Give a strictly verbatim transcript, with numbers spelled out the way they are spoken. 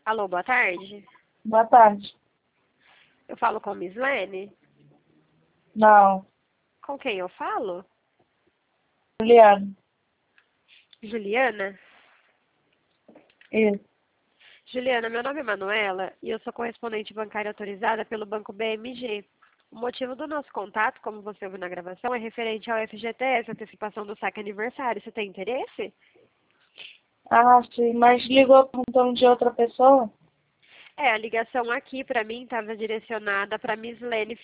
Alô, boa tarde. Boa tarde. Eu falo com a Miss Lene? Não, Com quem eu falo? Juliana. Juliana? Isso. Juliana, meu nome é Manuela e eu sou correspondente bancária autorizada pelo Banco B M G. O motivo do nosso contato, como você ouviu na gravação, é referente ao F G T S, antecipação do saque aniversário. Você tem interesse? Ah, sim, mas ligou perguntando de outra pessoa? É, a ligação aqui para mim estava direcionada para Miss Lene